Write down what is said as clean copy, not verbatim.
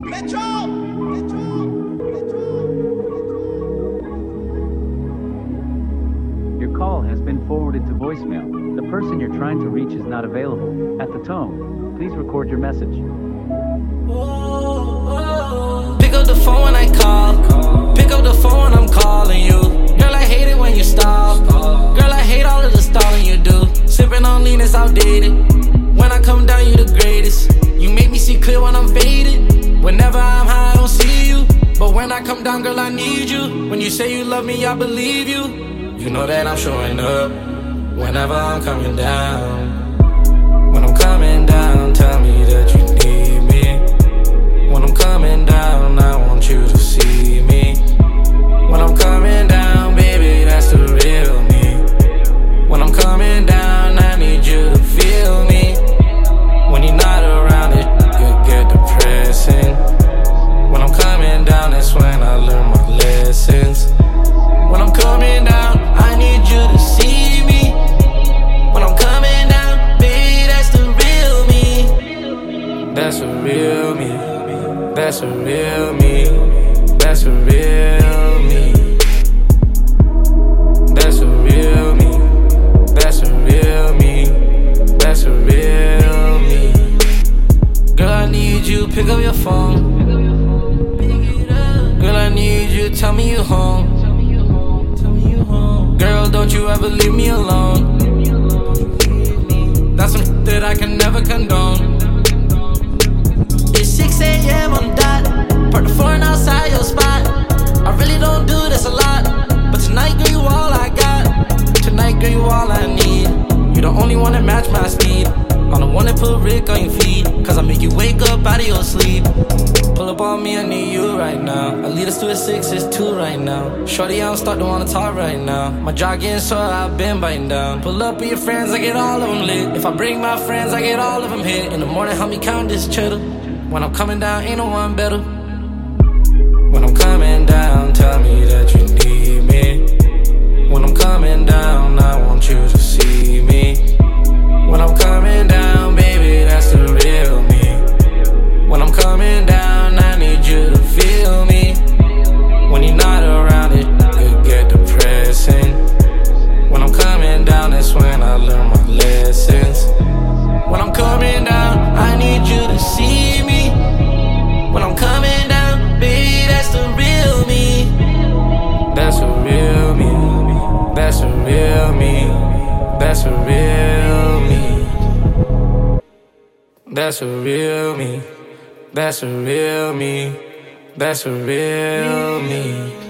Your call has been forwarded to voicemail. The person you're trying to reach is not available. At the tone, please record your message. Pick up the phone when I call. Pick up the phone when I'm calling you. Girl, I hate it when you stall. Girl, I hate all of the stalling you do. Sipping on lean is outdated. When I come down, you the greatest. You make me see clear when I'm faded. Whenever I'm high, I don't see you. But when I come down, girl, I need you. When you say you love me, I believe you. You know that I'm showing up whenever I'm coming down. When I'm coming down, tell me that you need me. When I'm coming down, I want you to see me. When I'm coming down, baby, that's the real me. When I'm coming down, I need you to feel me. When you're not around, it could get depressing. When I'm coming down, that's when I learn my lessons. When I'm coming down, I need you to see me. When I'm coming down, baby, that's the real me. That's the real me. That's the real me. That's the real me. That's the real me. That's the real me. That's the real me. Girl, I need you, pick up your phone. Girl, I need you, tell me you home. Girl, don't you ever leave me alone. That's some that I can never condone. It's 6 a.m. on the dot. Park the foreign outside your spot. I really don't do this a lot, but tonight, girl, you all I got. Tonight, girl, you all I need. You the only one that match my speed. I'm the one that put Rick on your feet, cause I make you wake up out of your sleep. Pull up on me, I need you right now. I lead us to a 6, it's 2 right now. Shorty, I don't start to wanna talk right now. My jaw getting sore, I've been biting down. Pull up with your friends, I get all of them lit. If I bring my friends, I get all of them hit. In the morning, help me count this cheddar. When I'm coming down, ain't no one better. When I'm coming down, tell me that you need me. When I'm coming down, I want you to see me. When I'm coming down, baby, that's the real me. When I'm coming down, I need you to feel me. When you're not around, it could get depressing. When I'm coming down, that's when I learn my lessons. When I'm coming down, I need you to see me. When I'm coming down, baby, that's the real me. That's the real me. That's the real me. That's the real me. That's the real me. That's the real me. That's the real me.